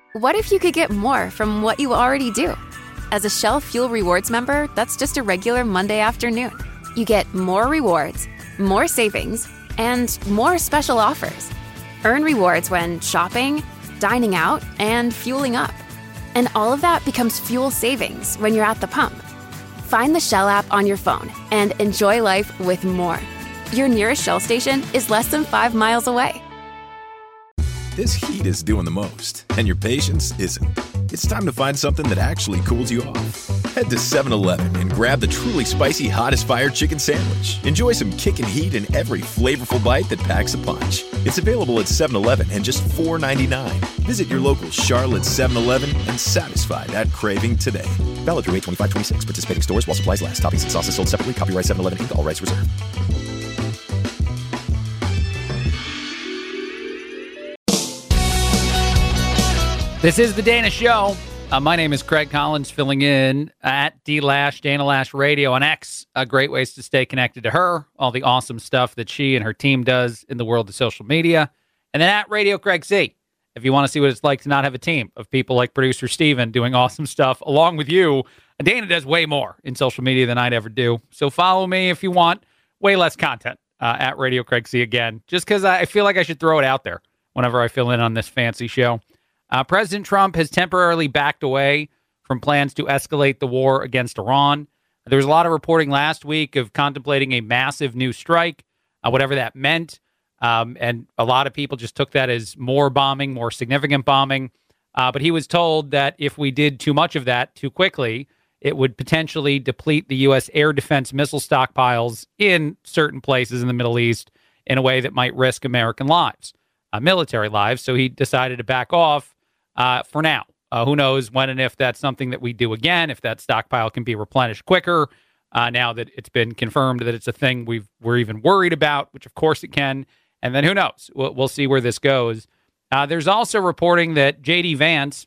What if you could get more from what you already do? As a Shell Fuel Rewards member, that's just a regular Monday afternoon. You get more rewards, more savings, and more special offers. Earn rewards when shopping, dining out, and fueling up. And all of that becomes fuel savings when you're at the pump. Find the Shell app on your phone and enjoy life with more. Your nearest Shell station is less than 5 miles away. This heat is doing the most, and your patience isn't. It's time to find something that actually cools you off. Head to 7-Eleven and grab the truly spicy Hottest Fire Chicken Sandwich. Enjoy some kickin' heat in every flavorful bite that packs a punch. It's available at 7-Eleven and just $4.99. Visit your local Charlotte 7-Eleven and satisfy that craving today. Valid through 8/25/26. Participating stores while supplies last. Toppings and sauces sold separately. Copyright 7-Eleven Inc. All rights reserved. This is The Dana Show. My name is Craig Collins, filling in at D-Lash, Dana Lash Radio on X. Great ways to stay connected to her, all the awesome stuff that she and her team does in the world of social media. And then at Radio Craig C, if you want to see what it's like to not have a team of people like producer Steven doing awesome stuff along with you. Dana does way more in social media than I'd ever do. So follow me if you want way less content at Radio Craig C again, just because I feel like I should throw it out there whenever I fill in on this fancy show. President Trump has temporarily backed away from plans to escalate the war against Iran. There was a lot of reporting last week of contemplating a massive new strike, whatever that meant. And a lot of people just took that as more bombing, more significant bombing. But he was told that if we did too much of that too quickly, it would potentially deplete the U.S. air defense missile stockpiles in certain places in the Middle East in a way that might risk American lives, military lives. So he decided to back off. For now. Who knows when and if that's something that we do again, if that stockpile can be replenished quicker, now that it's been confirmed that it's a thing we're even worried about, which of course it can. And then who knows? We'll see where this goes. There's also reporting that J.D. Vance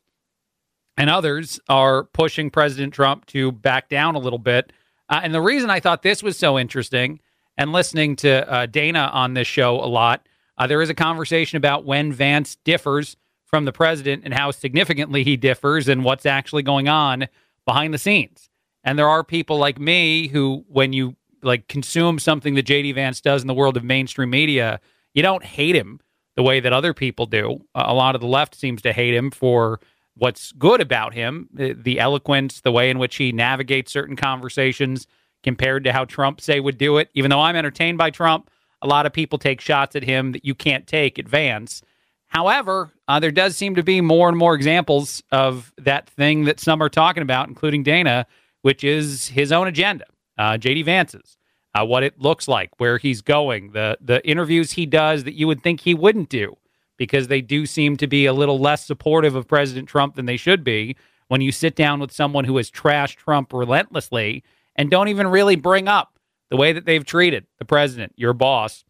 and others are pushing President Trump to back down a little bit. And the reason I thought this was so interesting, and listening to Dana on this show a lot, there is a conversation about when Vance differs from the president and how significantly he differs and what's actually going on behind the scenes. And there are people like me who, when you consume something that J.D. Vance does in the world of mainstream media, you don't hate him the way that other people do. A lot of the left seems to hate him for what's good about him, the eloquence, the way in which he navigates certain conversations compared to how Trump, say, would do it. Even though I'm entertained by Trump, a lot of people take shots at him that you can't take at Vance. However, there does seem to be more and more examples of that thing that some are talking about, including Dana, which is his own agenda, J.D. Vance's, what it looks like, where he's going, the interviews he does that you would think he wouldn't do, because they do seem to be a little less supportive of President Trump than they should be when you sit down with someone who has trashed Trump relentlessly and don't even really bring up the way that they've treated the president, your boss.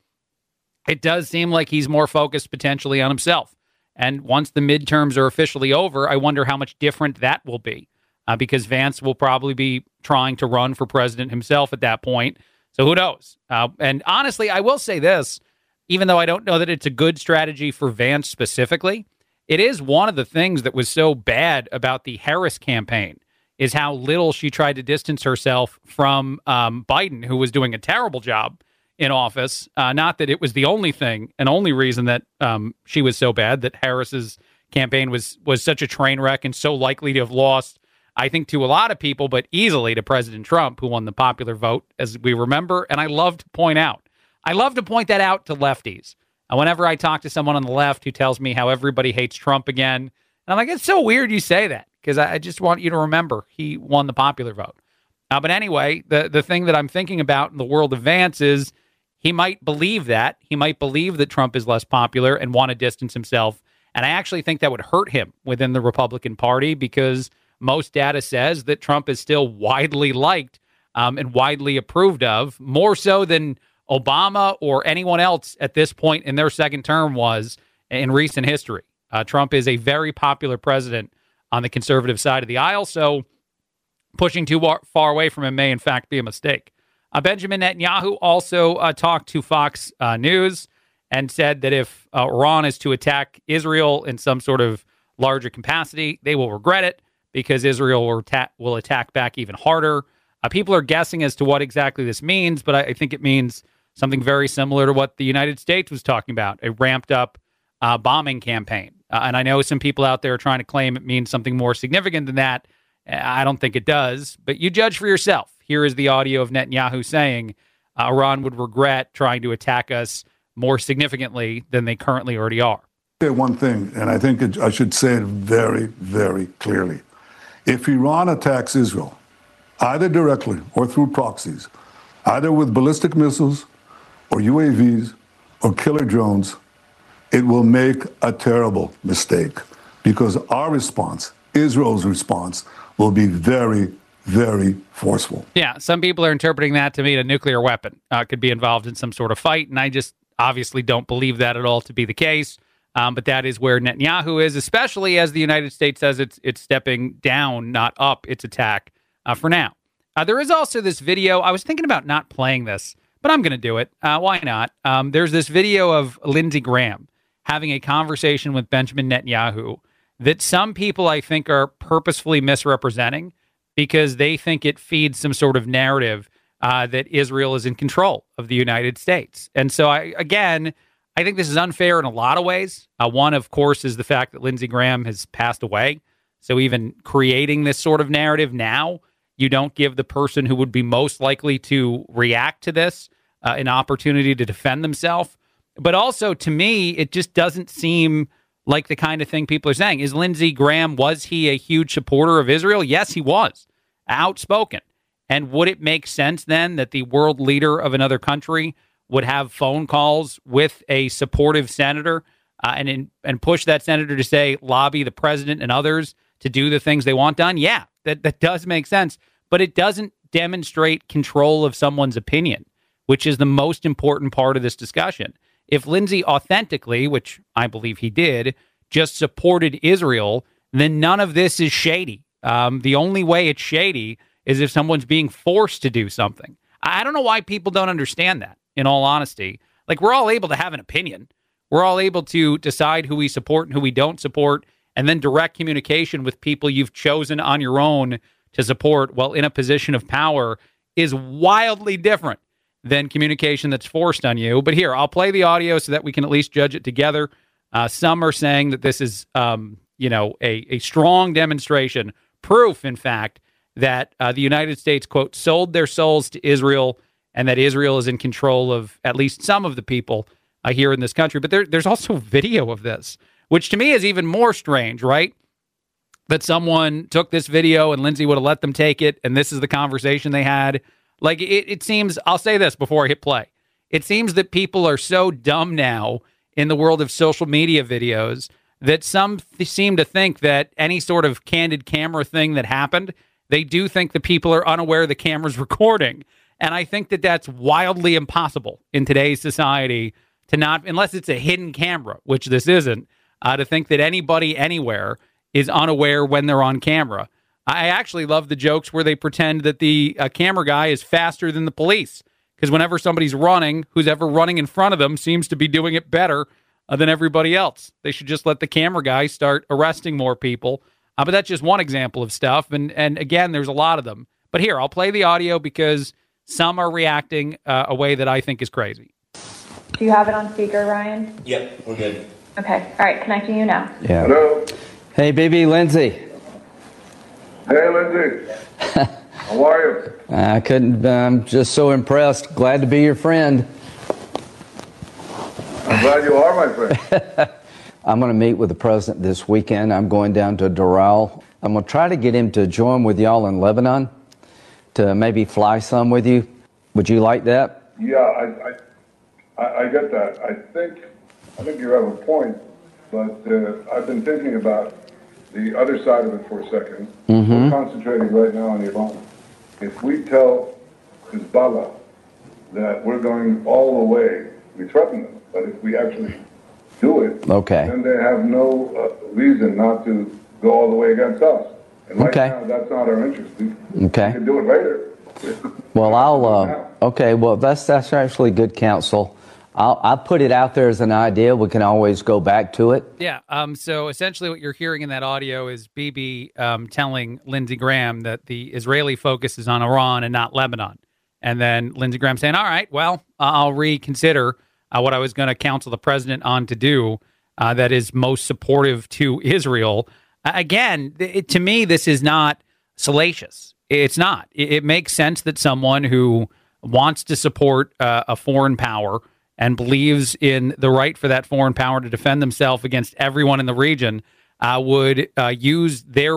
It does seem like he's more focused potentially on himself. And once the midterms are officially over, I wonder how much different that will be, because Vance will probably be trying to run for president himself at that point. So who knows? And honestly, I will say this, even though I don't know that it's a good strategy for Vance specifically, it is one of the things that was so bad about the Harris campaign is how little she tried to distance herself from Biden, who was doing a terrible job in office. Not that it was the only thing and only reason that she was so bad, that Harris's campaign was such a train wreck and so likely to have lost, I think, to a lot of people, but easily to President Trump, who won the popular vote, as we remember. And I love to point that out to lefties. Whenever I talk to someone on the left who tells me how everybody hates Trump again, and I'm like, it's so weird you say that, because I just want you to remember he won the popular vote. But anyway, the thing that I'm thinking about in the world of Vance is he might believe that. He might believe that Trump is less popular and want to distance himself. And I actually think that would hurt him within the Republican Party, because most data says that Trump is still widely liked and widely approved of, more so than Obama or anyone else at this point in their second term was in recent history. Trump is a very popular president on the conservative side of the aisle, so pushing too far away from him may, in fact, be a mistake. Benjamin Netanyahu also talked to Fox News and said that if Iran is to attack Israel in some sort of larger capacity, they will regret it because Israel will attack back even harder. People are guessing as to what exactly this means, but I think it means something very similar to what the United States was talking about, a ramped-up bombing campaign. And I know some people out there are trying to claim it means something more significant than that. I don't think it does, but you judge for yourself. Here is the audio of Netanyahu saying Iran would regret trying to attack us more significantly than they currently already are. Say one thing, and I think I should say it very, very clearly. If Iran attacks Israel, either directly or through proxies, either with ballistic missiles or UAVs or killer drones, it will make a terrible mistake because our response, Israel's response, will be very, very forceful. Yeah, some people are interpreting that to mean a nuclear weapon could be involved in some sort of fight, and I just obviously don't believe that at all to be the case. But that is where Netanyahu is, especially as the United States says it's stepping down, not up, its attack for now. There is also this video. I was thinking about not playing this, but I'm going to do it. Why not? There's this video of Lindsey Graham having a conversation with Benjamin Netanyahu that some people, I think, are purposefully misrepresenting because they think it feeds some sort of narrative that Israel is in control of the United States. And so, I think this is unfair in a lot of ways. One, of course, is the fact that Lindsey Graham has passed away. So even creating this sort of narrative now, you don't give the person who would be most likely to react to this an opportunity to defend themselves. But also, to me, it just doesn't seem like the kind of thing people are saying. Is Lindsey Graham, was he a huge supporter of Israel? Yes, he was. Outspoken. And would it make sense then that the world leader of another country would have phone calls with a supportive senator and push that senator to say, lobby the president and others to do the things they want done? Yeah, that does make sense. But it doesn't demonstrate control of someone's opinion, which is the most important part of this discussion. If Lindsey authentically, which I believe he did, just supported Israel, then none of this is shady. The only way it's shady is if someone's being forced to do something. I don't know why people don't understand that, in all honesty. Like, we're all able to have an opinion. We're all able to decide who we support and who we don't support, and then direct communication with people you've chosen on your own to support while in a position of power is wildly different than communication that's forced on you. But here, I'll play the audio so that we can at least judge it together. Some are saying that this is, a strong demonstration, proof, in fact, that the United States, quote, sold their souls to Israel and that Israel is in control of at least some of the people here in this country. But there's also video of this, which to me is even more strange, right? That someone took this video and Lindsey would have let them take it, and this is the conversation they had. Like, it seems, I'll say this before I hit play. It seems that people are so dumb now in the world of social media videos that some seem to think that any sort of candid camera thing that happened, they do think the people are unaware the camera's recording. And I think that that's wildly impossible in today's society to not, unless it's a hidden camera, which this isn't, to think that anybody anywhere is unaware when they're on camera. I actually love the jokes where they pretend that the camera guy is faster than the police, because whenever somebody's running, who's ever running in front of them seems to be doing it better than everybody else. They should just let the camera guy start arresting more people. But that's just one example of stuff. And again, there's a lot of them. But here, I'll play the audio because some are reacting a way that I think is crazy. Do you have it on speaker, Ryan? Yep, we're good. Okay. All right, connecting you now. Yeah. Hello. Hey, baby, Lindsey. Hey, Lindsey. How are you? I'm just so impressed. Glad to be your friend. I'm glad you are, my friend. I'm going to meet with the president this weekend. I'm going down to Doral. I'm going to try to get him to join with y'all in Lebanon to maybe fly some with you. Would you like that? Yeah, I get that. I think you have a point, but I've been thinking about the other side of it for a second. We're concentrating right now on Iran. If we tell Hezbollah that we're going all the way, we threaten them, but if we actually do it, then they have no reason not to go all the way against us. And right now, that's not our interest. We can do it later. Well, well, that's actually good counsel. I'll put it out there as an idea. We can always go back to it. Yeah. So essentially what you're hearing in that audio is Bibi telling Lindsey Graham that the Israeli focus is on Iran and not Lebanon. And then Lindsey Graham saying, all right, well, I'll reconsider what I was going to counsel the president on to do that is most supportive to Israel. Again, to me, this is not salacious. It's not. It makes sense that someone who wants to support a foreign power and believes in the right for that foreign power to defend themselves against everyone in the region would use their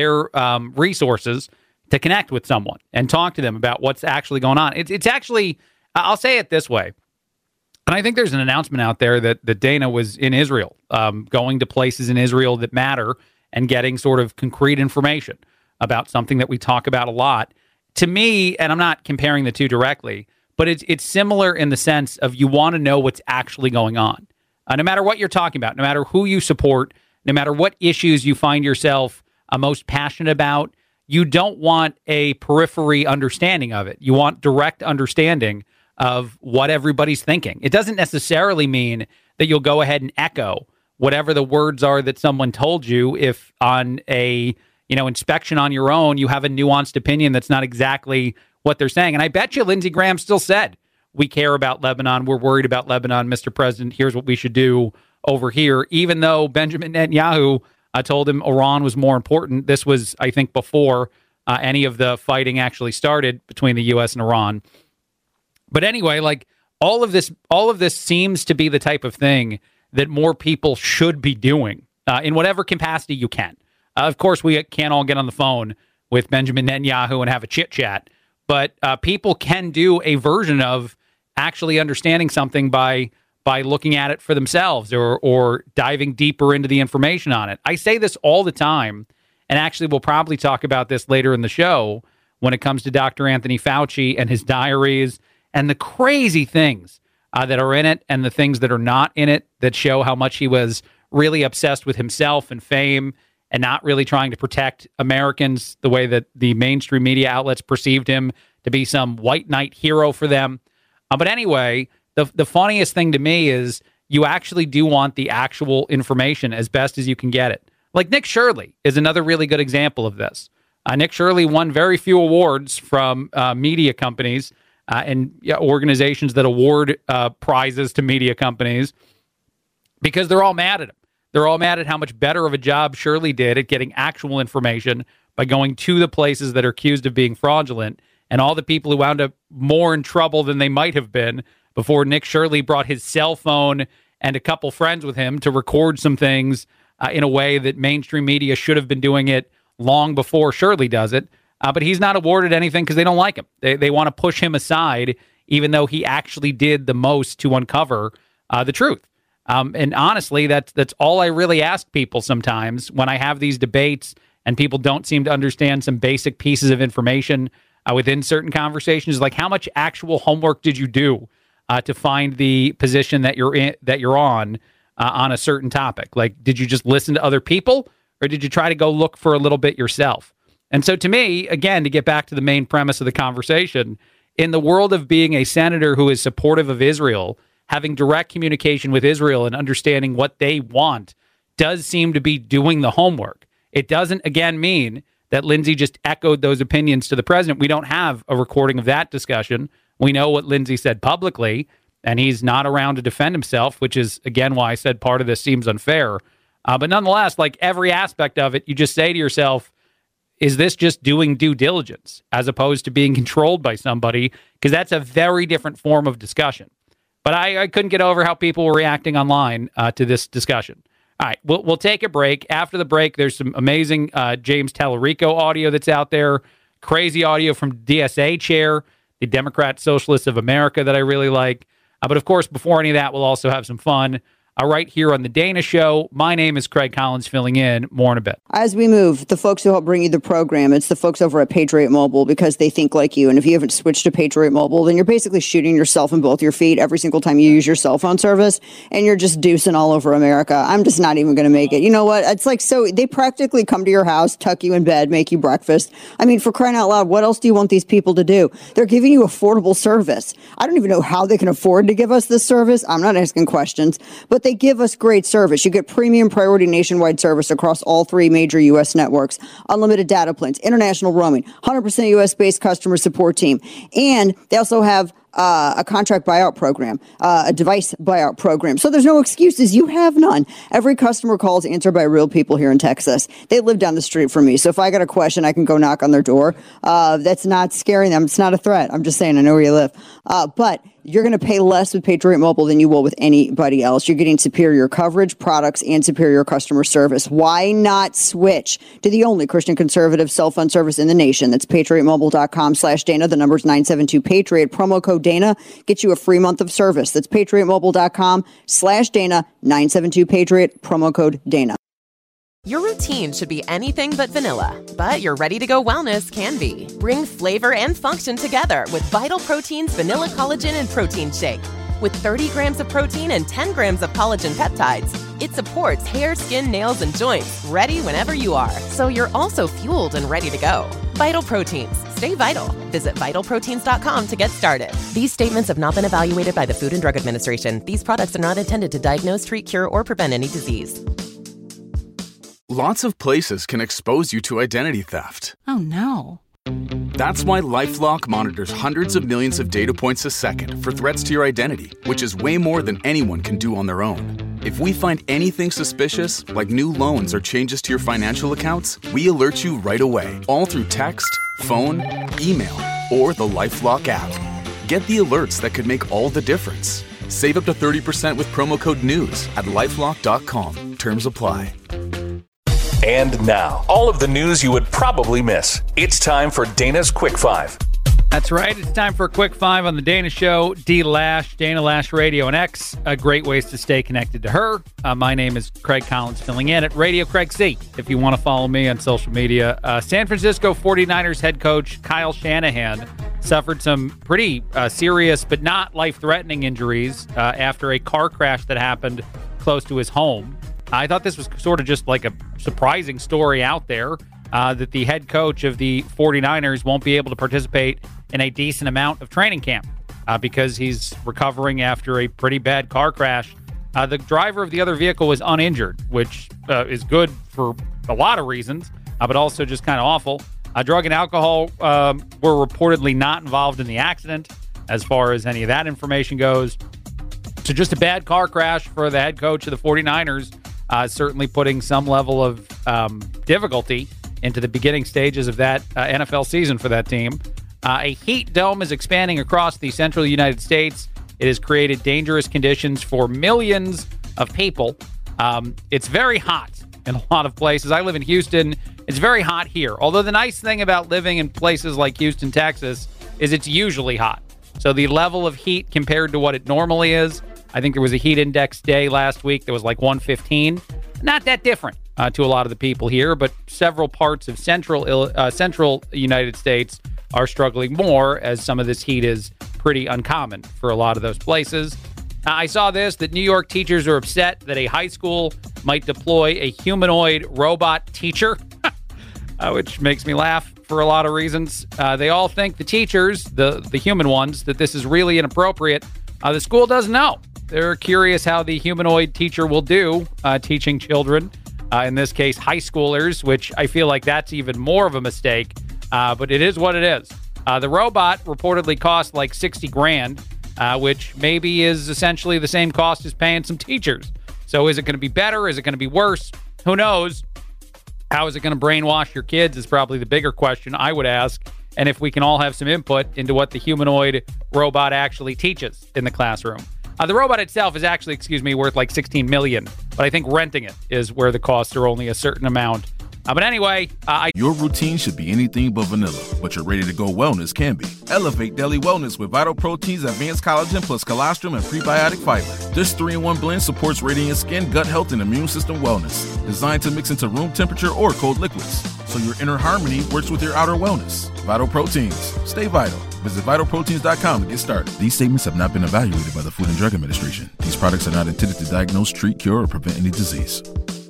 resources to connect with someone and talk to them about what's actually going on. It's actually, I'll say it this way, and I think there's an announcement out there that Dana was in Israel, going to places in Israel that matter and getting sort of concrete information about something that we talk about a lot. To me, and I'm not comparing the two directly, but it's similar in the sense of you want to know what's actually going on. No matter what you're talking about, no matter who you support, no matter what issues you find yourself most passionate about, you don't want a periphery understanding of it. You want direct understanding of what everybody's thinking. It doesn't necessarily mean that you'll go ahead and echo whatever the words are that someone told you if on a inspection on your own you have a nuanced opinion that's not exactly what they're saying. And I bet you Lindsey Graham still said, we care about Lebanon. We're worried about Lebanon, Mr. President. Here's what we should do over here. Even though Benjamin Netanyahu told him Iran was more important. This was, I think, before any of the fighting actually started between the U.S. and Iran. But anyway, like all of this seems to be the type of thing that more people should be doing in whatever capacity you can. Of course, we can't all get on the phone with Benjamin Netanyahu and have a chit chat. But people can do a version of actually understanding something by looking at it for themselves or diving deeper into the information on it. I say this all the time, and actually we'll probably talk about this later in the show when it comes to Dr. Anthony Fauci and his diaries and the crazy things that are in it and the things that are not in it that show how much he was really obsessed with himself and fame and not really trying to protect Americans the way that the mainstream media outlets perceived him to be some white knight hero for them. But anyway, the funniest thing to me is you actually do want the actual information as best as you can get it. Like Nick Shirley is another really good example of this. Nick Shirley won very few awards from media companies and organizations that award prizes to media companies because they're all mad at him. They're all mad at how much better of a job Shirley did at getting actual information by going to the places that are accused of being fraudulent, and all the people who wound up more in trouble than they might have been before Nick Shirley brought his cell phone and a couple friends with him to record some things in a way that mainstream media should have been doing it long before Shirley does it. But he's not awarded anything because they don't like him. They want to push him aside, even though he actually did the most to uncover the truth. And honestly, that's all I really ask people sometimes when I have these debates and people don't seem to understand some basic pieces of information within certain conversations. Like, how much actual homework did you do to find the position that you're on a certain topic? Like, did you just listen to other people, or did you try to go look for a little bit yourself? And so to me, again, to get back to the main premise of the conversation, in the world of being a senator who is supportive of Israel, having direct communication with Israel and understanding what they want does seem to be doing the homework. It doesn't, again, mean that Lindsey just echoed those opinions to the president. We don't have a recording of that discussion. We know what Lindsey said publicly, and he's not around to defend himself, which is, again, why I said part of this seems unfair. But nonetheless, like every aspect of it, you just say to yourself, is this just doing due diligence as opposed to being controlled by somebody? Because that's a very different form of discussion. But I couldn't get over how people were reacting online to this discussion. All right, we'll take a break. After the break, there's some amazing James Tallarico audio that's out there, crazy audio from DSA chair, the Democrat Socialists of America that I really like. But of course, before any of that, we'll also have some fun. right here on The Dana Show. My name is Craig Collins, filling in. More in a bit. As we move, the folks who help bring you the program, it's the folks over at Patriot Mobile, because they think like you. And if you haven't switched to Patriot Mobile, then you're basically shooting yourself in both your feet every single time you use your cell phone service, and you're just deucing all over America. I'm just not even going to make it. You know what? It's like, so they practically come to your house, tuck you in bed, make you breakfast. I mean, for crying out loud, what else do you want these people to do? They're giving you affordable service. I don't even know how they can afford to give us this service. I'm not asking questions, but they give us great service. You get premium priority nationwide service across all 3 major U.S. networks, unlimited data plans, international roaming, 100% U.S.-based customer support team. And they also have a contract buyout program, a device buyout program. So there's no excuses. You have none. Every customer call is answered by real people here in Texas. They live down the street from me. So if I got a question, I can go knock on their door. That's not scaring them. It's not a threat. I'm just saying, I know where you live. But you're going to pay less with Patriot Mobile than you will with anybody else. You're getting superior coverage, products, and superior customer service. Why not switch to the only Christian conservative cell phone service in the nation? That's patriotmobile.com/Dana. The number's 972-PATRIOT. Promo code Dana gets you a free month of service. That's patriotmobile.com/Dana. 972-PATRIOT. Promo code Dana. Your routine should be anything but vanilla, but your ready-to-go wellness can be. Bring flavor and function together with Vital Protein's Vanilla Collagen and Protein Shake. With 30 grams of protein and 10 grams of collagen peptides, it supports hair, skin, nails, and joints, ready whenever you are. So you're also fueled and ready to go. Vital Proteins. Stay vital. Visit vitalproteins.com to get started. These statements have not been evaluated by the Food and Drug Administration. These products are not intended to diagnose, treat, cure, or prevent any disease. Lots of places can expose you to identity theft. Oh, no. That's why LifeLock monitors hundreds of millions of data points a second for threats to your identity, which is way more than anyone can do on their own. If we find anything suspicious, like new loans or changes to your financial accounts, we alert you right away, all through text, phone, email, or the LifeLock app. Get the alerts that could make all the difference. Save up to 30% with promo code NEWS at LifeLock.com. Terms apply. And now, all of the news you would probably miss. It's time for Dana's Quick Five. That's right. It's time for a Quick Five on The Dana Show. D Lash, Dana Lash Radio and X. Great ways to stay connected to her. My name is Craig Collins, filling in at Radio Craig C. If you want to follow me on social media. San Francisco 49ers head coach Kyle Shanahan suffered some pretty serious but not life-threatening injuries after a car crash that happened close to his home. I thought this was sort of just like a surprising story out there that the head coach of the 49ers won't be able to participate in a decent amount of training camp because he's recovering after a pretty bad car crash. The driver of the other vehicle was uninjured, which is good for a lot of reasons, but also just kind of awful. Drug and alcohol were reportedly not involved in the accident as far as any of that information goes. So just a bad car crash for the head coach of the 49ers. Certainly putting some level of difficulty into the beginning stages of that NFL season for that team. A heat dome is expanding across the central United States. It has created dangerous conditions for millions of people. It's very hot in a lot of places. I live in Houston. It's very hot here. Although the nice thing about living in places like Houston, Texas, is it's usually hot. So the level of heat compared to what it normally is, I think there was a heat index day last week that was like 115. Not that different to a lot of the people here, but several parts of central United States are struggling more as some of this heat is pretty uncommon for a lot of those places. I saw this, that New York teachers are upset that a high school might deploy a humanoid robot teacher, which makes me laugh for a lot of reasons. They all think, the teachers, the human ones, that this is really inappropriate. The school doesn't know. They're curious how the humanoid teacher will do teaching children, in this case, high schoolers, which I feel like that's even more of a mistake, but it is what it is. The robot reportedly cost like $60,000, which maybe is essentially the same cost as paying some teachers. So is it going to be better? Is it going to be worse? Who knows? How is it going to brainwash your kids is probably the bigger question I would ask. And if we can all have some input into what the humanoid robot actually teaches in the classroom. The robot itself is actually, worth like $16 million. But I think renting it is where the costs are only a certain amount But anyway, Your routine should be anything but vanilla, but your ready-to-go wellness can be. Elevate daily wellness with Vital Protein's advanced collagen plus colostrum and prebiotic fiber. This 3-in-1 blend supports radiant skin, gut health, and immune system wellness. Designed to mix into room temperature or cold liquids, so your inner harmony works with your outer wellness. Vital Proteins. Stay vital. Visit vitalproteins.com to get started. These statements have not been evaluated by the Food and Drug Administration. These products are not intended to diagnose, treat, cure, or prevent any disease.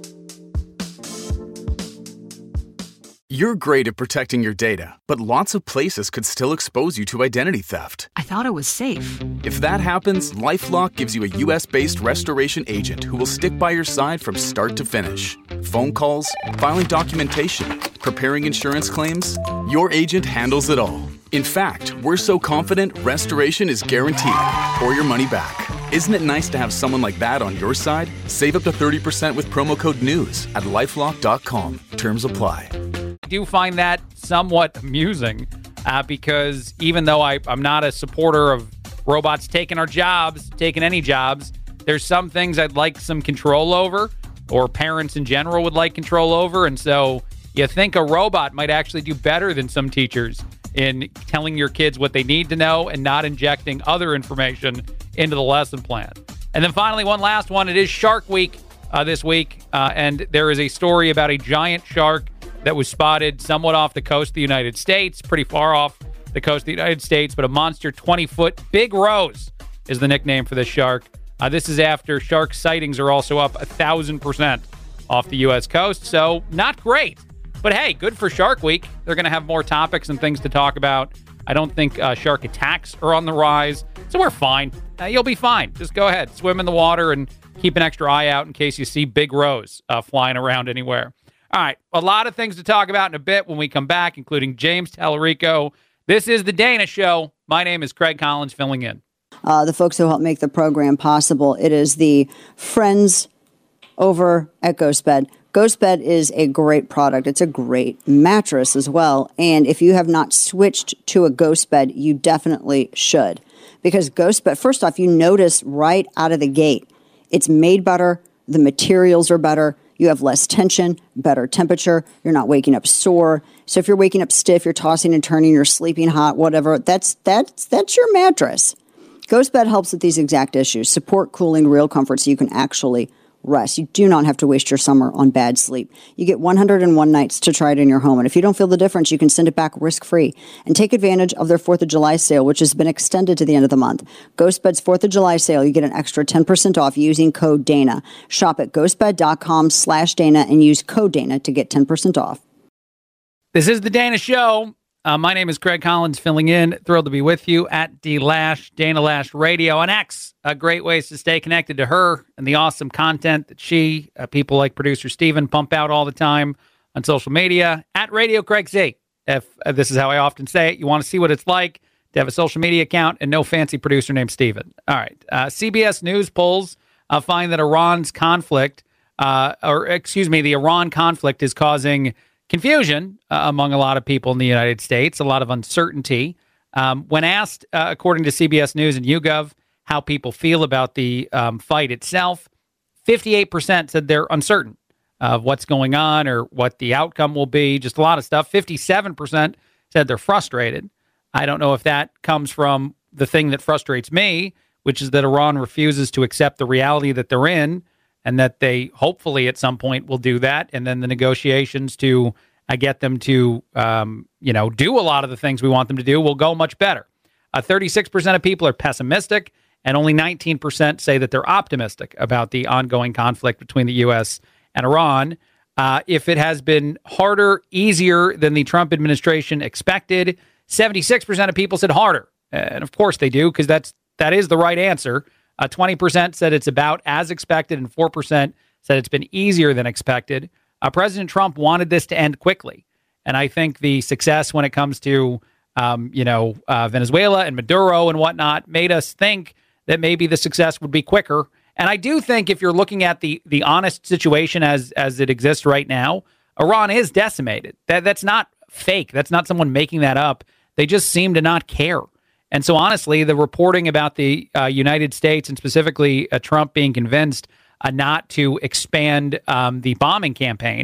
You're great at protecting your data, but lots of places could still expose you to identity theft. I thought it was safe. If that happens, LifeLock gives you a U.S.-based restoration agent who will stick by your side from start to finish. Phone calls, filing documentation, preparing insurance claims, your agent handles it all. In fact, we're so confident restoration is guaranteed or your money back. Isn't it nice to have someone like that on your side? Save up to 30% with promo code NEWS at LifeLock.com. Terms apply. I do find that somewhat amusing because even though I'm not a supporter of robots taking our jobs, taking any jobs, there's some things I'd like some control over, or parents in general would like control over. And so you think a robot might actually do better than some teachers in telling your kids what they need to know and not injecting other information into the lesson plan. And then finally, one last one. It is Shark Week this week, and there is a story about a giant shark that was spotted somewhat off the coast of the United States, pretty far off the coast of the United States, but a monster 20-foot Big Rose is the nickname for this shark. This is after shark sightings are also up 1,000% off the U.S. coast, so not great. But hey, good for Shark Week. They're going to have more topics and things to talk about. I don't think shark attacks are on the rise, so we're fine. You'll be fine. Just go ahead, swim in the water, and keep an extra eye out in case you see Big Rose flying around anywhere. All right, a lot of things to talk about in a bit when we come back, including James Tallarico. This is The Dana Show. My name is Craig Collins, filling in. The folks who help make the program possible. It is the friends over at GhostBed. GhostBed is a great product. It's a great mattress as well. And if you have not switched to a GhostBed, you definitely should. Because GhostBed, first off, you notice right out of the gate, it's made better. The materials are better. You have less tension, better temperature. You're not waking up sore. So if you're waking up stiff, you're tossing and turning, you're sleeping hot, whatever, that's your mattress. GhostBed helps with these exact issues. Support, cooling, real comfort so you can actually rest. You do not have to waste your summer on bad sleep. You get 101 nights to try it in your home. And if you don't feel the difference, you can send it back risk-free. And take advantage of their 4th of July sale, which has been extended to the end of the month. GhostBed's 4th of July sale, you get an extra 10% off using code DANA. Shop at ghostbed.com/Dana and use code DANA to get 10% off. This is The Dana Show. My name is Craig Collins, filling in. Thrilled to be with you at D-Lash, Dana Lash Radio on X. Great ways to stay connected to her and the awesome content that she, people like producer Steven, pump out all the time on social media. At Radio Craig Z. If this is how I often say it, you want to see what it's like to have a social media account and no fancy producer named Steven. All right. CBS News polls find that the Iran conflict is causing confusion among a lot of people in the United States, a lot of uncertainty. When asked, according to CBS News and YouGov, how people feel about the fight itself, 58% said they're uncertain of what's going on or what the outcome will be, just a lot of stuff. 57% said they're frustrated. I don't know if that comes from the thing that frustrates me, which is that Iran refuses to accept the reality that they're in, and that they hopefully at some point will do that. And then the negotiations to get them to, do a lot of the things we want them to do will go much better. 36% of people are pessimistic, and only 19% say that they're optimistic about the ongoing conflict between the U.S. and Iran. If it has been harder, easier than the Trump administration expected, 76% of people said harder. And of course they do, because that is the right answer. 20% said it's about as expected, and 4% said it's been easier than expected. President Trump wanted this to end quickly. And I think the success when it comes to, Venezuela and Maduro and whatnot made us think that maybe the success would be quicker. And I do think if you're looking at the honest situation as it exists right now, Iran is decimated. That's not fake. That's not someone making that up. They just seem to not care. And so, honestly, the reporting about the United States and specifically Trump being convinced not to expand the bombing campaign,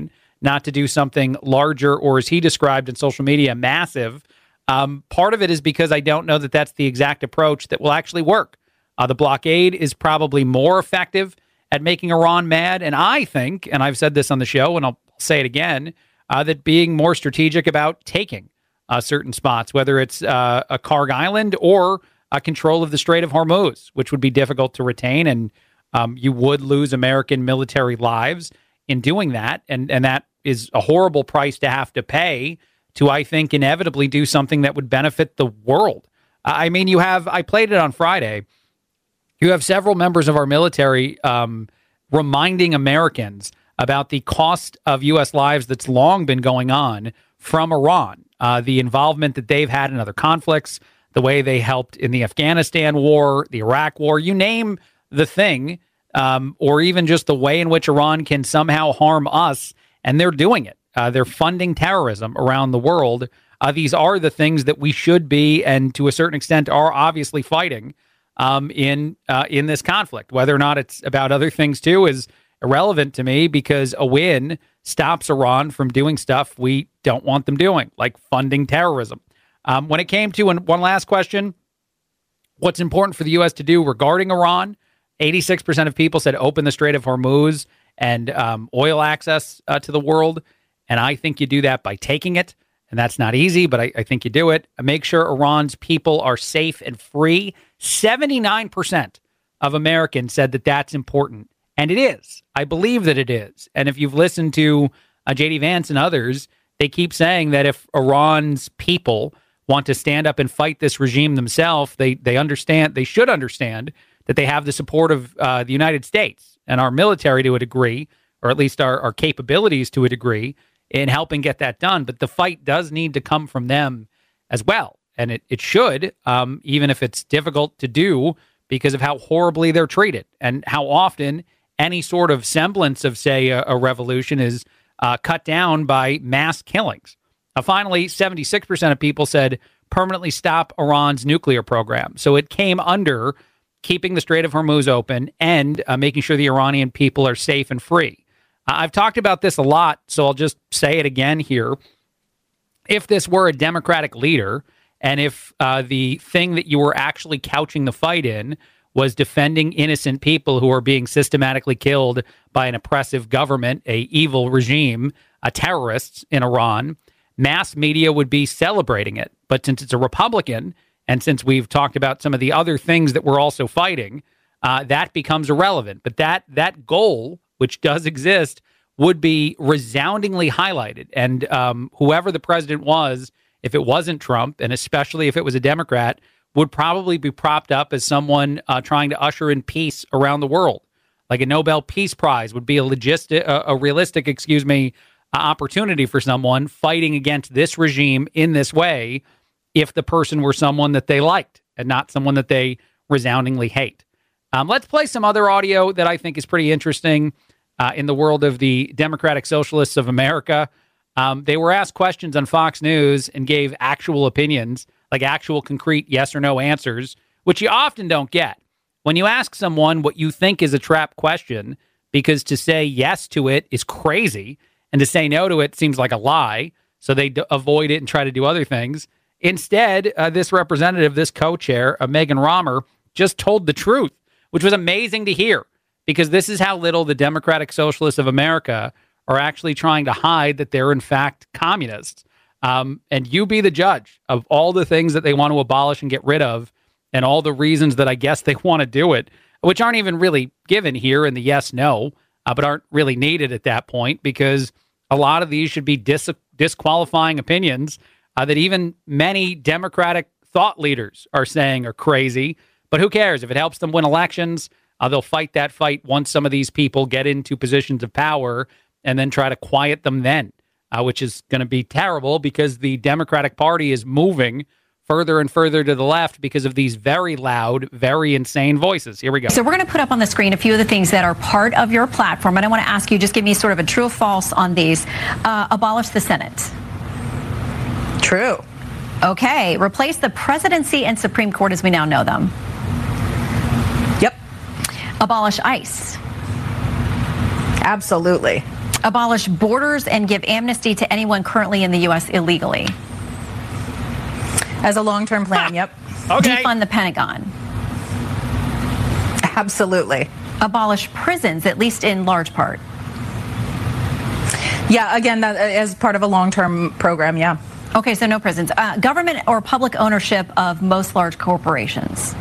not to do something larger, or as he described in social media, massive. Part of it is because I don't know that that's the exact approach that will actually work. The blockade is probably more effective at making Iran mad. And I think, and I've said this on the show, and I'll say it again, that being more strategic about taking certain spots, whether it's a Karg Island or control of the Strait of Hormuz, which would be difficult to retain. And you would lose American military lives in doing that. And that is a horrible price to have to pay to, I think, inevitably do something that would benefit the world. I mean, I played it on Friday. You have several members of our military reminding Americans about the cost of U.S. lives that's long been going on from Iran, the involvement that they've had in other conflicts, the way they helped in the Afghanistan war, the Iraq war, you name the thing, or even just the way in which Iran can somehow harm us, and they're doing it. They're funding terrorism around the world. These are the things that we should be, and to a certain extent are obviously fighting in this conflict. Whether or not it's about other things too is irrelevant to me, because a win stops Iran from doing stuff we don't want them doing, like funding terrorism. When it came to one last question, what's important for the U.S. to do regarding Iran, 86% of people said open the Strait of Hormuz and oil access to the world. And I think you do that by taking it. And that's not easy, but I think you do it. Make sure Iran's people are safe and free. 79% of Americans said that that's important. And it is. I believe that it is. And if you've listened to J.D. Vance and others, they keep saying that if Iran's people want to stand up and fight this regime themselves, they should understand that they have the support of the United States and our military to a degree, or at least our capabilities to a degree, in helping get that done. But the fight does need to come from them as well. And it should, even if it's difficult to do because of how horribly they're treated and how often any sort of semblance of, say, a revolution is cut down by mass killings. Finally, 76% of people said permanently stop Iran's nuclear program. So it came under keeping the Strait of Hormuz open and making sure the Iranian people are safe and free. I've talked about this a lot, so I'll just say it again here. If this were a Democratic leader, and if the thing that you were actually couching the fight in was defending innocent people who are being systematically killed by an oppressive government, a evil regime, terrorists in Iran, mass media would be celebrating it. But since it's a Republican, and since we've talked about some of the other things that we're also fighting, that becomes irrelevant. But that goal, which does exist, would be resoundingly highlighted. And whoever the president was, if it wasn't Trump, and especially if it was a Democrat, would probably be propped up as someone trying to usher in peace around the world. Like a Nobel Peace Prize would be a realistic, opportunity for someone fighting against this regime in this way, if the person were someone that they liked and not someone that they resoundingly hate. Let's play some other audio that I think is pretty interesting in the world of the Democratic Socialists of America. They were asked questions on Fox News and gave actual opinions, like actual concrete yes or no answers, which you often don't get. When you ask someone what you think is a trap question, because to say yes to it is crazy, and to say no to it seems like a lie, so they avoid it and try to do other things. Instead, this representative, this co-chair, Megan Romer, just told the truth, which was amazing to hear, because this is how little the Democratic Socialists of America are actually trying to hide that they're in fact communists. And you be the judge of all the things that they want to abolish and get rid of, and all the reasons that I guess they want to do it, which aren't even really given here in the yes-no, but aren't really needed at that point, because a lot of these should be disqualifying opinions that even many Democratic thought leaders are saying are crazy. But who cares? If it helps them win elections, they'll fight that fight once some of these people get into positions of power, and then try to quiet them then, which is going to be terrible, because the Democratic Party is moving further and further to the left because of these very loud, very insane voices. Here we go. So we're going to put up on the screen a few of the things that are part of your platform, and I want to ask you, just give me sort of a true or false on these. Abolish the Senate. True. Okay. Replace the presidency and Supreme Court as we now know them. Yep. Abolish ICE. Absolutely. Abolish borders and give amnesty to anyone currently in the U.S. illegally. As a long-term plan, yep. Okay. Defund the Pentagon. Absolutely. Abolish prisons, at least in large part. Yeah, again, that as part of a long-term program, yeah. Okay, so no prisons. Government or public ownership of most large corporations.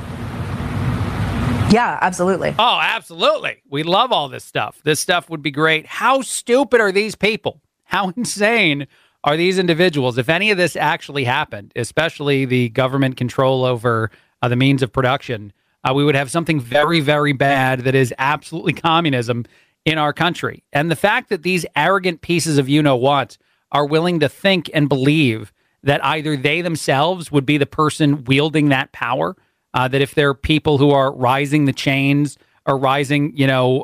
Yeah, absolutely. Oh, absolutely. We love all this stuff. This stuff would be great. How stupid are these people? How insane are these individuals? If any of this actually happened, especially the government control over the means of production, we would have something very, very bad that is absolutely communism in our country. And the fact that these arrogant pieces of you-know-what are willing to think and believe that either they themselves would be the person wielding that power, that if they're people who are rising the chains or rising,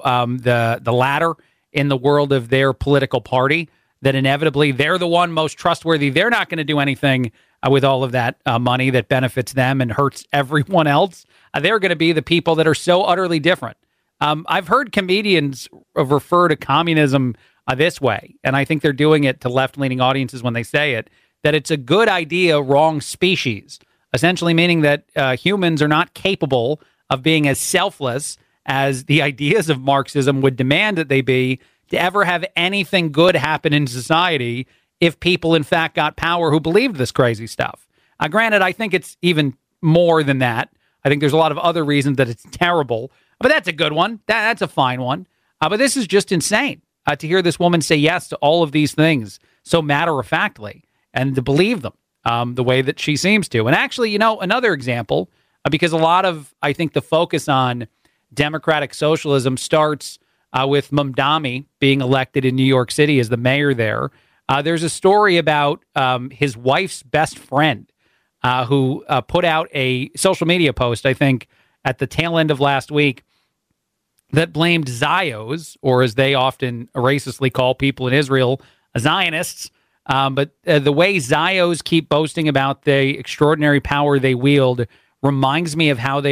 the ladder in the world of their political party, that inevitably they're the one most trustworthy. They're not going to do anything with all of that money that benefits them and hurts everyone else. They're going to be the people that are so utterly different. I've heard comedians refer to communism this way, and I think they're doing it to left-leaning audiences when they say it, that it's a good idea, wrong species, essentially meaning that humans are not capable of being as selfless as the ideas of Marxism would demand that they be to ever have anything good happen in society if people, in fact, got power who believed this crazy stuff. Granted, I think it's even more than that. I think there's a lot of other reasons that it's terrible, but that's a good one. That's a fine one. But this is just insane to hear this woman say yes to all of these things so matter-of-factly and to believe them the way that she seems to. And actually, another example, because a lot of, I think, the focus on democratic socialism starts with Mamdani being elected in New York City as the mayor there. There's a story about his wife's best friend who put out a social media post, I think, at the tail end of last week that blamed Zios, or as they often racistly call people in Israel, Zionists. But the way Zios keep boasting about the extraordinary power they wield reminds me of how they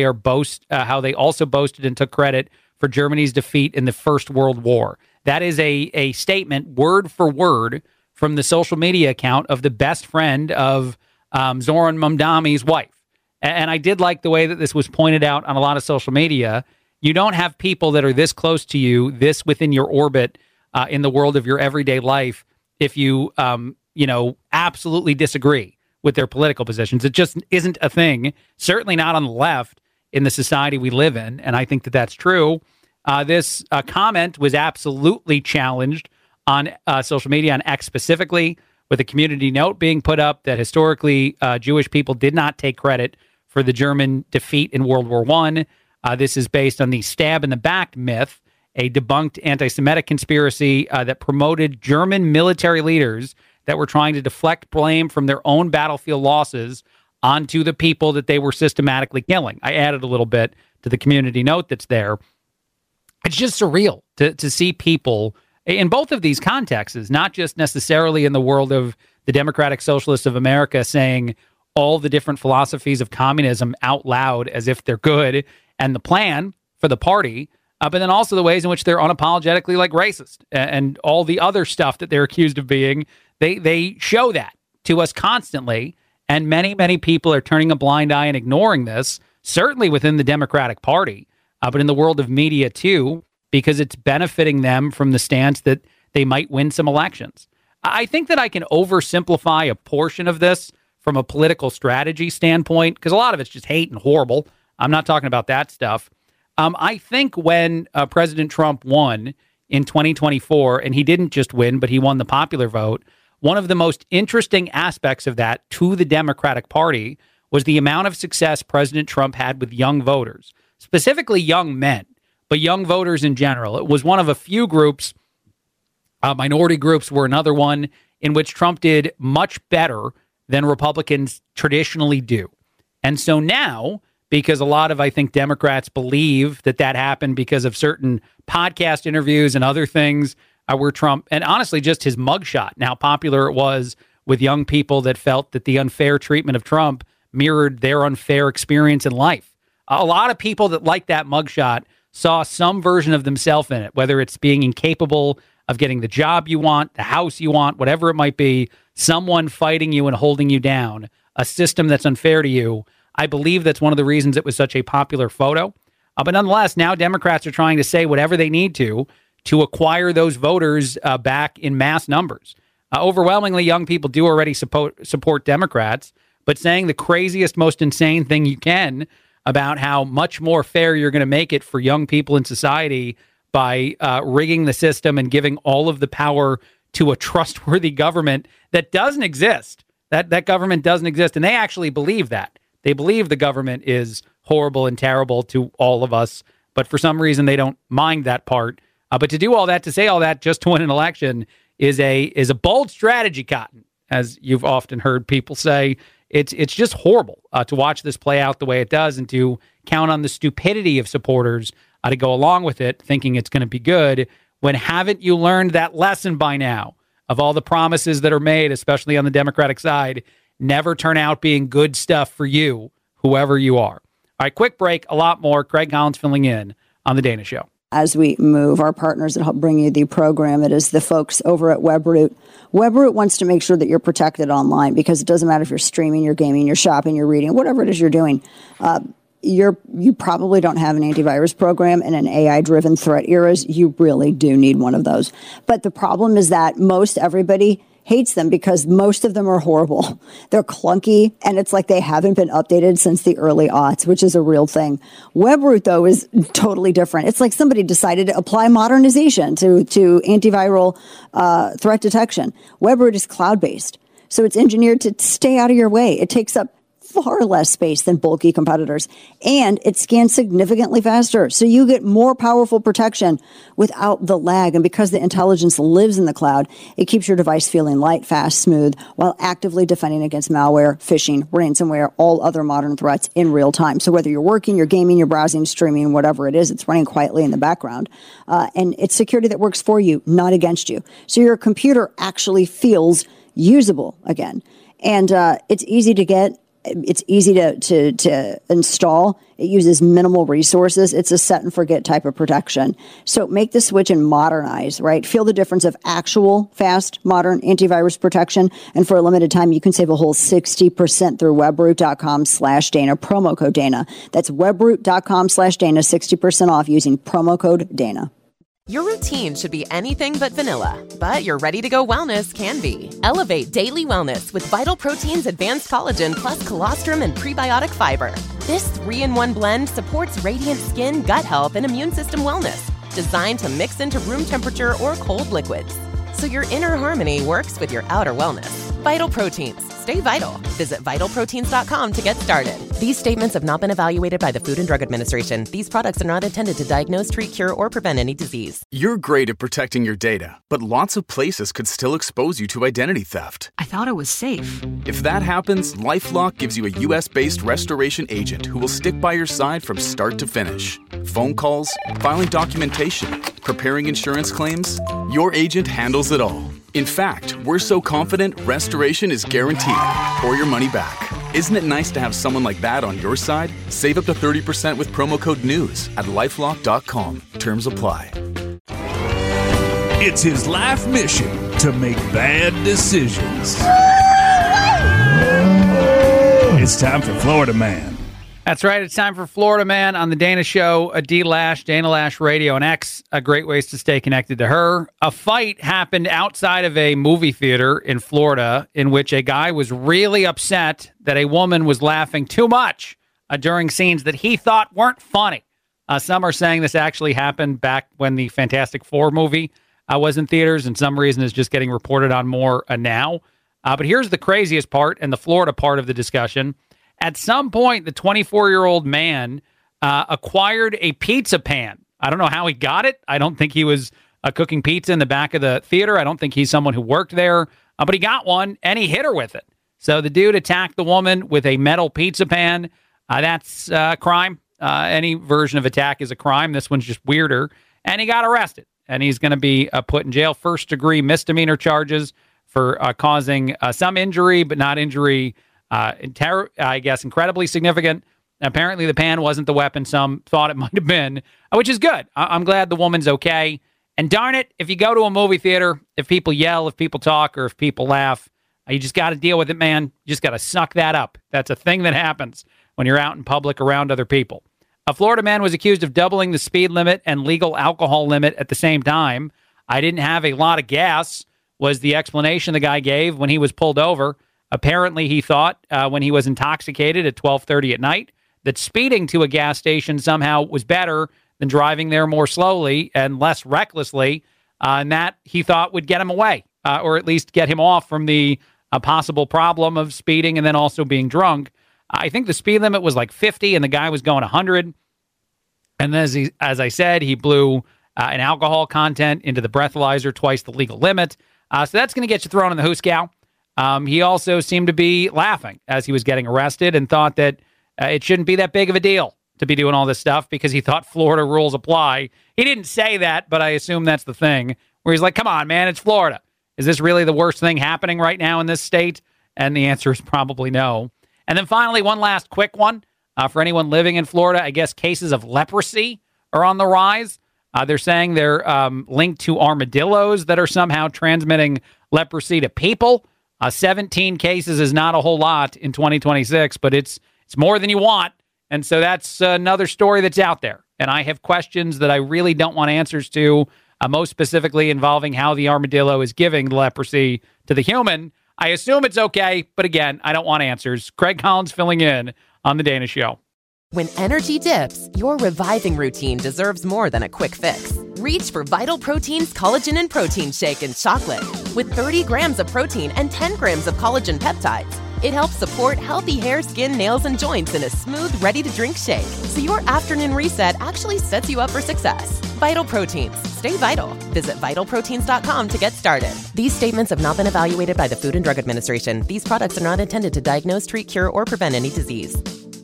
also boasted and took credit for Germany's defeat in the First World War. That is a statement, word for word, from the social media account of the best friend of Zoran Mamdani's wife. And I did like the way that this was pointed out on a lot of social media. You don't have people that are this close to you, this within your orbit in the world of your everyday life, if you, absolutely disagree with their political positions. It just isn't a thing, certainly not on the left in the society we live in. And I think that that's true. This comment was absolutely challenged on social media, on X specifically, with a community note being put up that historically Jewish people did not take credit for the German defeat in World War I. This is based on the stab in the back myth, a debunked anti-Semitic conspiracy that promoted German military leaders that were trying to deflect blame from their own battlefield losses onto the people that they were systematically killing. I added a little bit to the community note that's there. It's just surreal to see people in both of these contexts, not just necessarily in the world of the Democratic Socialists of America saying all the different philosophies of communism out loud as if they're good and the plan for the party, but then also the ways in which they're unapologetically like racist and all the other stuff that they're accused of being. They show that to us constantly, and many, many people are turning a blind eye and ignoring this, certainly within the Democratic Party, but in the world of media too, because it's benefiting them from the stance that they might win some elections. I think that I can oversimplify a portion of this from a political strategy standpoint, because a lot of it's just hate and horrible. I'm not talking about that stuff. I think when President Trump won in 2024, and he didn't just win, but he won the popular vote, one of the most interesting aspects of that to the Democratic Party was the amount of success President Trump had with young voters, specifically young men, but young voters in general. It was one of a few groups, minority groups were another one, in which Trump did much better than Republicans traditionally do. And so now, because a lot of, I think, Democrats believe that happened because of certain podcast interviews and other things where Trump, and honestly, just his mugshot and how popular it was with young people that felt that the unfair treatment of Trump mirrored their unfair experience in life. A lot of people that liked that mugshot saw some version of themselves in it, whether it's being incapable of getting the job you want, the house you want, whatever it might be, someone fighting you and holding you down, a system that's unfair to you. I believe that's one of the reasons it was such a popular photo. But nonetheless, now Democrats are trying to say whatever they need to acquire those voters back in mass numbers. Overwhelmingly, young people do already support Democrats, but saying the craziest, most insane thing you can about how much more fair you're going to make it for young people in society by rigging the system and giving all of the power to a trustworthy government that doesn't exist. That government doesn't exist. And they actually believe that. They believe the government is horrible and terrible to all of us. But for some reason, they don't mind that part. But to do all that, to say all that just to win an election is a bold strategy, Cotton, as you've often heard people say. It's just horrible to watch this play out the way it does and to count on the stupidity of supporters to go along with it, thinking it's going to be good, when haven't you learned that lesson by now of all the promises that are made, especially on the Democratic side, never turn out being good stuff for you, whoever you are. All right, quick break, a lot more. Craig Collins filling in on The Dana Show. As we move, our partners that help bring you the program, it is the folks over at Webroot. Webroot wants to make sure that you're protected online, because it doesn't matter if you're streaming, you're gaming, you're shopping, you're reading, whatever it is you're doing. You probably don't have an antivirus program. In an AI-driven threat eras, you really do need one of those. But the problem is that most everybody hates them because most of them are horrible. They're clunky, and it's like they haven't been updated since the early aughts, which is a real thing. Webroot, though, is totally different. It's like somebody decided to apply modernization to antiviral threat detection. Webroot is cloud-based, so it's engineered to stay out of your way. It takes up far less space than bulky competitors, and it scans significantly faster, so you get more powerful protection without the lag. And because the intelligence lives in the cloud, it keeps your device feeling light, fast, smooth, while actively defending against malware, phishing, ransomware, all other modern threats in real time. So whether you're working, you're gaming, you're browsing, streaming, whatever it is, it's running quietly in the background, and it's security that works for you, not against you. So your computer actually feels usable again, and it's easy to get. It's easy to install. It uses minimal resources. It's a set and forget type of protection. So make the switch and modernize, right? Feel the difference of actual fast, modern antivirus protection. And for a limited time, you can save a whole 60% through webroot.com/Dana, promo code Dana. That's webroot.com/Dana, 60% off using promo code Dana. Your routine should be anything but vanilla, but your ready-to-go wellness can be. Elevate daily wellness with Vital Protein's Advanced Collagen plus colostrum and prebiotic fiber. This 3-in-1 blend supports radiant skin, gut health, and immune system wellness, designed to mix into room temperature or cold liquids, so your inner harmony works with your outer wellness. Vital Proteins. Stay vital. Visit vitalproteins.com to get started. These statements have not been evaluated by the Food and Drug Administration. These products are not intended to diagnose, treat, cure, or prevent any disease. You're great at protecting your data, but lots of places could still expose you to identity theft. I thought it was safe. If that happens, LifeLock gives you a U.S.-based restoration agent who will stick by your side from start to finish. Phone calls, filing documentation, preparing insurance claims, your agent handles it all. In fact, we're so confident restoration is guaranteed or your money back. Isn't it nice to have someone like that on your side? Save up to 30% with promo code NEWS at LifeLock.com. Terms apply. It's his life mission to make bad decisions. It's time for Florida Man. That's right. It's time for Florida Man on The Dana Show, D Lash, Dana Lash Radio, and X. Great ways to stay connected to her. A fight happened outside of a movie theater in Florida in which a guy was really upset that a woman was laughing too much during scenes that he thought weren't funny. Some are saying this actually happened back when the Fantastic Four movie was in theaters, and some reason is just getting reported on more now. But here's the craziest part and the Florida part of the discussion. At some point, the 24-year-old man acquired a pizza pan. I don't know how he got it. I don't think he was cooking pizza in the back of the theater. I don't think he's someone who worked there. But he got one, and he hit her with it. So the dude attacked the woman with a metal pizza pan. That's a crime. Any version of attack is a crime. This one's just weirder. And he got arrested. And he's going to be put in jail. First-degree misdemeanor charges for causing some injury, but not injury I guess incredibly significant. Apparently the pan wasn't the weapon some thought it might have been, which is good. I'm glad the woman's okay. And darn it, if you go to a movie theater, if people yell, if people talk, or if people laugh, you just got to deal with it, man. You just got to suck that up. That's a thing that happens when you're out in public around other people. A Florida man was accused of doubling the speed limit and legal alcohol limit at the same time. I didn't have a lot of gas, was the explanation the guy gave when he was pulled over. Apparently, he thought when he was intoxicated at 12:30 at night that speeding to a gas station somehow was better than driving there more slowly and less recklessly, and that he thought would get him away, or at least get him off from the possible problem of speeding and then also being drunk. I think the speed limit was like 50, and the guy was going 100. And then, as I said, he blew an alcohol content into the breathalyzer, twice the legal limit. So that's going to get you thrown in the hoosegow. He also seemed to be laughing as he was getting arrested and thought that it shouldn't be that big of a deal to be doing all this stuff because he thought Florida rules apply. He didn't say that, but I assume that's the thing, where he's like, come on, man, it's Florida. Is this really the worst thing happening right now in this state? And the answer is probably no. And then finally, one last quick one. For anyone living in Florida, I guess cases of leprosy are on the rise. They're saying they're linked to armadillos that are somehow transmitting leprosy to people. 17 cases is not a whole lot in 2026, but it's more than you want. And so that's another story that's out there. And I have questions that I really don't want answers to, most specifically involving how the armadillo is giving the leprosy to the human. I assume it's okay, but again, I don't want answers. Craig Collins filling in on The Dana Show. When energy dips, your reviving routine deserves more than a quick fix. Reach for Vital Protein's Collagen and Protein Shake in chocolate. With 30 grams of protein and 10 grams of collagen peptides, it helps support healthy hair, skin, nails, and joints in a smooth, ready-to-drink shake. So your afternoon reset actually sets you up for success. Vital Proteins. Stay vital. Visit vitalproteins.com to get started. These statements have not been evaluated by the Food and Drug Administration. These products are not intended to diagnose, treat, cure, or prevent any disease.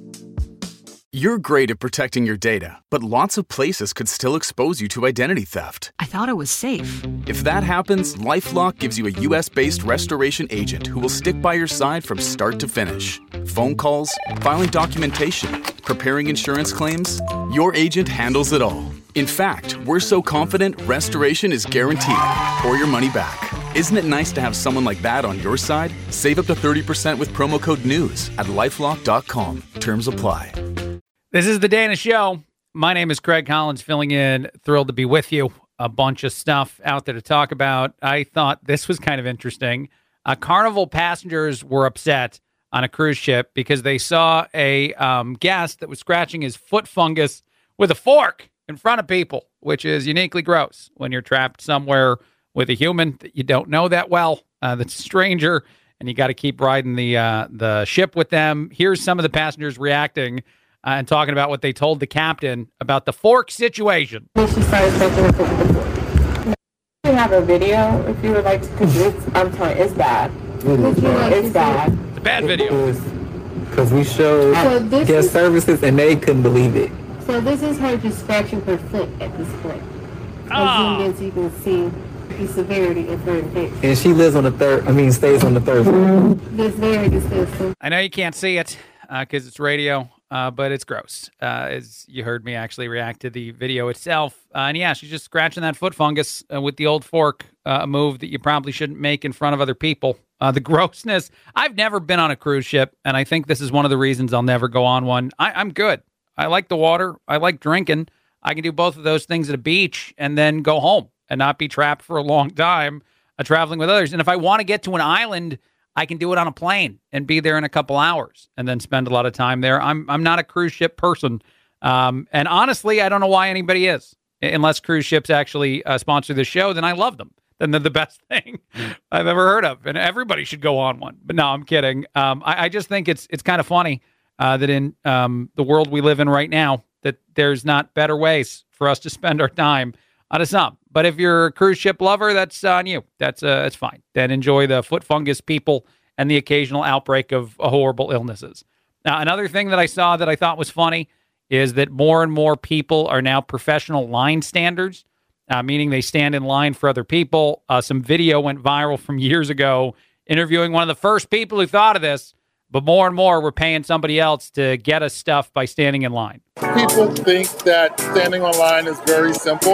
You're great at protecting your data, but lots of places could still expose you to identity theft. I thought it was safe. If that happens, LifeLock gives you a U.S.-based restoration agent who will stick by your side from start to finish. Phone calls, filing documentation, preparing insurance claims, your agent handles it all. In fact, we're so confident restoration is guaranteed or your money back. Isn't it nice to have someone like that on your side? Save up to 30% with promo code NEWS at LifeLock.com. Terms apply. This is The Dana Show. My name is Craig Collins, filling in. Thrilled to be with you. A bunch of stuff out there to talk about. I thought this was kind of interesting. Carnival passengers were upset on a cruise ship because they saw a guest that was scratching his foot fungus with a fork in front of people, which is uniquely gross when you're trapped somewhere with a human that you don't know that well, that's a stranger, and you got to keep riding the ship with them. Here's some of the passengers reacting and talking about what they told the captain about the fork situation. She started taking it with the fork. We have a video if you would like to, because I'm telling you, it's bad. It's bad. It's a bad video. Because we showed guest services and they couldn't believe it. So this is her just scratching her foot at this point. As you can see the severity of her infection. And she lives on the stays on the third floor. That's very disgusting. I know you can't see it because it's radio. But it's gross, as you heard me actually react to the video itself. And yeah, she's just scratching that foot fungus with the old fork, a move that you probably shouldn't make in front of other people. The grossness. I've never been on a cruise ship, and I think this is one of the reasons I'll never go on one. I'm good. I like the water. I like drinking. I can do both of those things at a beach and then go home and not be trapped for a long time traveling with others. And if I want to get to an island, I can do it on a plane and be there in a couple hours and then spend a lot of time there. I'm not a cruise ship person. And honestly, I don't know why anybody is. Unless cruise ships actually sponsor the show, then I love them. Then they're the best thing I've ever heard of. And everybody should go on one. But no, I'm kidding. I just think it's kind of funny that in the world we live in right now, that there's not better ways for us to spend our time on some. But if you're a cruise ship lover, that's on you. It's fine. Then enjoy the foot fungus people and the occasional outbreak of horrible illnesses. Now, another thing that I saw that I thought was funny is that more and more people are now professional line standers, meaning they stand in line for other people. Some video went viral from years ago interviewing one of the first people who thought of this, but more and more we're paying somebody else to get us stuff by standing in line. People think that standing on line is very simple.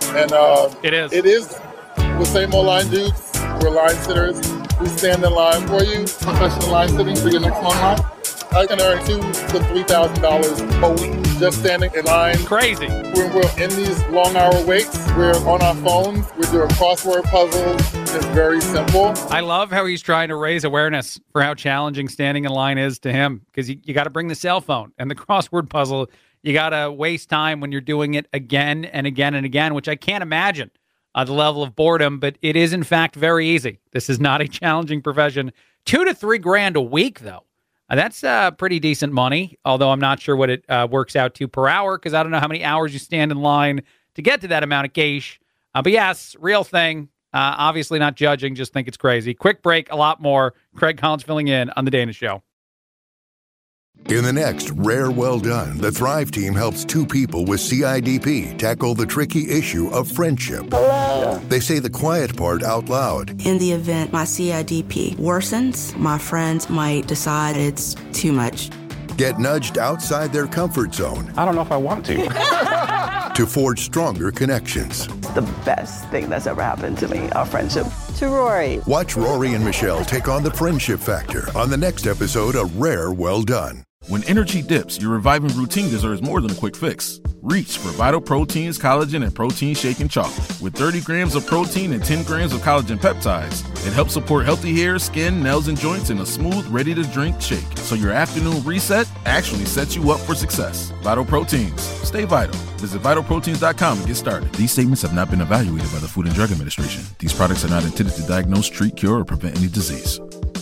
And it is. It is. We're same old line dudes. We're line sitters. We stand in line for you. Professional line sitting for your next phone line. I can earn $2,000 to $3,000 a week just standing in line. Crazy. When we're in these long-hour waits, we're on our phones. We're doing crossword puzzles. It's very simple. I love how he's trying to raise awareness for how challenging standing in line is to him, because you got to bring the cell phone and the crossword puzzle. You got to waste time when you're doing it again and again and again, which I can't imagine the level of boredom, but it is in fact very easy. This is not a challenging profession. $2,000 to $3,000 a week, though. That's pretty decent money, although I'm not sure what it works out to per hour, because I don't know how many hours you stand in line to get to that amount of cash. But yes, real thing. Obviously not judging, just think it's crazy. Quick break, a lot more. Craig Collins filling in on The Dana Show. In the next Rare Well Done, the Thrive team helps two people with CIDP tackle the tricky issue of friendship. Hello. They say the quiet part out loud. In the event my CIDP worsens, my friends might decide it's too much. Get nudged outside their comfort zone. I don't know if I want to. To forge stronger connections. The best thing that's ever happened to me, our friendship. To Rory. Watch Rory and Michelle take on the friendship factor on the next episode of Rare Well Done. When energy dips, your reviving routine deserves more than a quick fix. Reach for Vital Proteins, collagen, and protein shake and chocolate. With 30 grams of protein and 10 grams of collagen peptides, it helps support healthy hair, skin, nails, and joints in a smooth, ready-to-drink shake. So your afternoon reset actually sets you up for success. Vital Proteins. Stay vital. Visit vitalproteins.com and get started. These statements have not been evaluated by the Food and Drug Administration. These products are not intended to diagnose, treat, cure, or prevent any disease.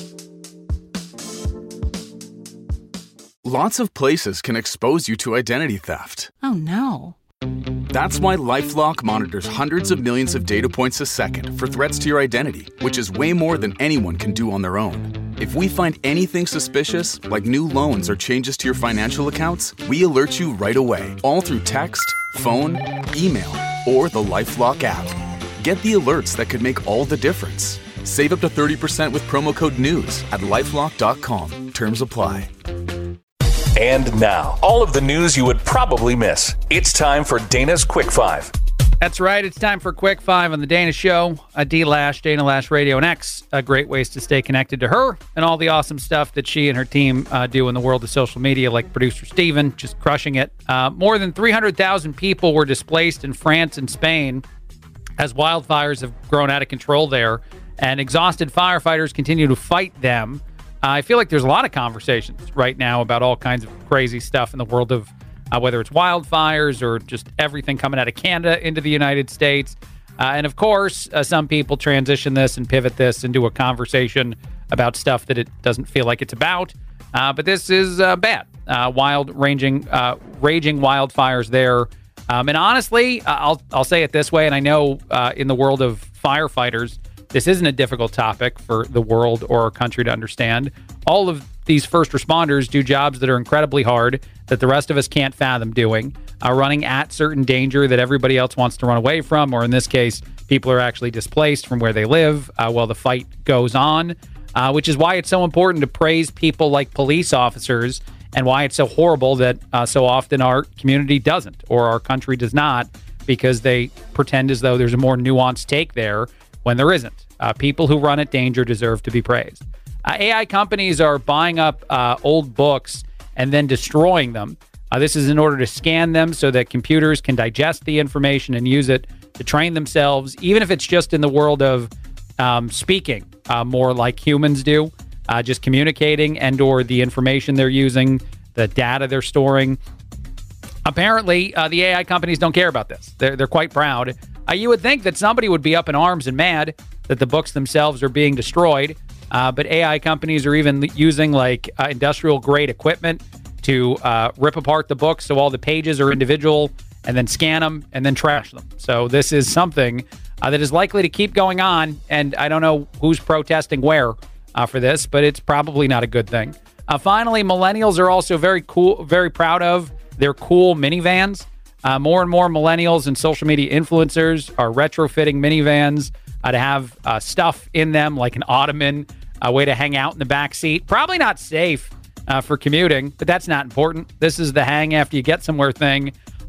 Lots of places can expose you to identity theft. Oh, no. That's why LifeLock monitors hundreds of millions of data points a second for threats to your identity, which is way more than anyone can do on their own. If we find anything suspicious, like new loans or changes to your financial accounts, we alert you right away, all through text, phone, email, or the LifeLock app. Get the alerts that could make all the difference. Save up to 30% with promo code NEWS at LifeLock.com. Terms apply. And now, all of the news you would probably miss. It's time for Dana's Quick Five. That's right. It's time for Quick Five on The Dana Show. D-Lash, Dana Lash Radio and X. Great ways to stay connected to her and all the awesome stuff that she and her team do in the world of social media, like producer Steven, just crushing it. More than 300,000 people were displaced in France and Spain as wildfires have grown out of control there, and exhausted firefighters continue to fight them. I feel like there's a lot of conversations right now about all kinds of crazy stuff in the world of whether it's wildfires or just everything coming out of Canada into the United States. And of course, some people transition this and pivot this into a conversation about stuff that it doesn't feel like it's about. But this is bad. Raging wildfires there. And honestly, I'll say it this way, and I know in the world of firefighters, this isn't a difficult topic for the world or our country to understand. All of these first responders do jobs that are incredibly hard, that the rest of us can't fathom doing, running at certain danger that everybody else wants to run away from, or in this case, people are actually displaced from where they live while the fight goes on, which is why it's so important to praise people like police officers, and why it's so horrible that so often our community doesn't, or our country does not, because they pretend as though there's a more nuanced take there when there isn't. People who run at danger deserve to be praised. AI companies are buying up old books and then destroying them. This is in order to scan them so that computers can digest the information and use it to train themselves, even if it's just in the world of speaking more like humans do, just communicating and or the information they're using, the data they're storing. Apparently, the AI companies don't care about this. They're quite proud. You would think that somebody would be up in arms and mad that the books themselves are being destroyed, but AI companies are even using industrial grade equipment to rip apart the books so all the pages are individual, and then scan them and then trash them. So this is something that is likely to keep going on, and I don't know who's protesting where for this, but it's probably not a good thing. Finally, millennials are also very proud of their cool minivans. More and more millennials and social media influencers are retrofitting minivans to have stuff in them like an ottoman, a way to hang out in the back seat. Probably not safe for commuting, but that's not important. This is the hang after you get somewhere thing.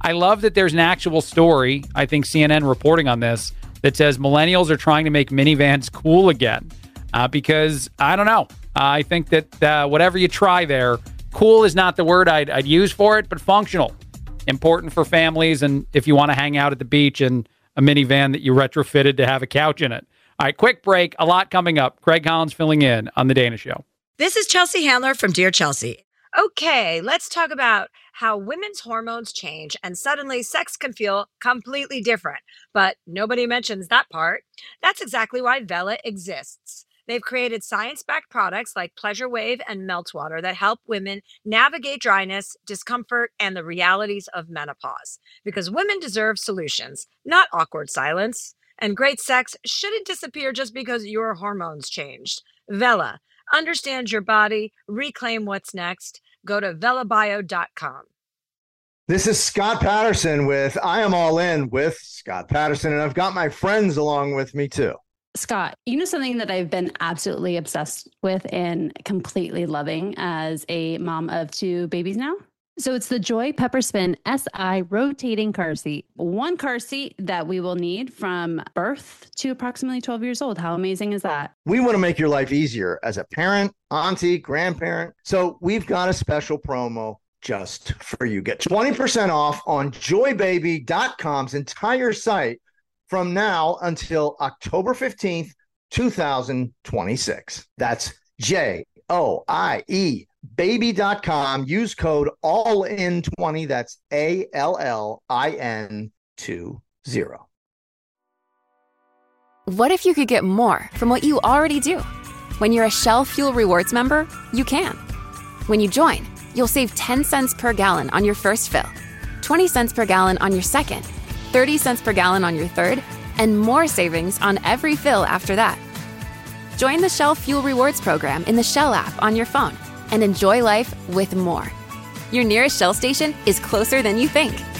I love that there's an actual story, I think CNN reporting on this, that says millennials are trying to make minivans cool again. Because, I don't know, I think that whatever you try there, cool is not the word I'd use for it, but functional. Important for families and if you want to hang out at the beach in a minivan that you retrofitted to have a couch in it. All right, quick break. A lot coming up. Craig Collins filling in on The Dana Show. This is Chelsea Handler from Dear Chelsea. Okay, let's talk about how women's hormones change and suddenly sex can feel completely different. But nobody mentions that part. That's exactly why Vela exists. They've created science-backed products like Pleasure Wave and Meltwater that help women navigate dryness, discomfort, and the realities of menopause. Because women deserve solutions, not awkward silence. And great sex shouldn't disappear just because your hormones changed. Vela, understand your body, reclaim what's next. Go to velabio.com. This is Scott Patterson with I Am All In with Scott Patterson, and I've got my friends along with me too. Scott, you know something that I've been absolutely obsessed with and completely loving as a mom of 2 babies now? So it's the Joy Pepperspin SI rotating car seat. One car seat that we will need from birth to approximately 12 years old. How amazing is that? We want to make your life easier as a parent, auntie, grandparent. So we've got a special promo just for you. Get 20% off on joybaby.com's entire site from now until October 15th, 2026. That's JOIE baby.com. Use code ALLIN20. That's ALLIN20. What if you could get more from what you already do? When you're a Shell Fuel Rewards member, you can. When you join, you'll save 10 cents per gallon on your first fill, 20 cents per gallon on your second, 30 cents per gallon on your third, and more savings on every fill after that. Join the Shell Fuel Rewards program in the Shell app on your phone and enjoy life with more. Your nearest Shell station is closer than you think.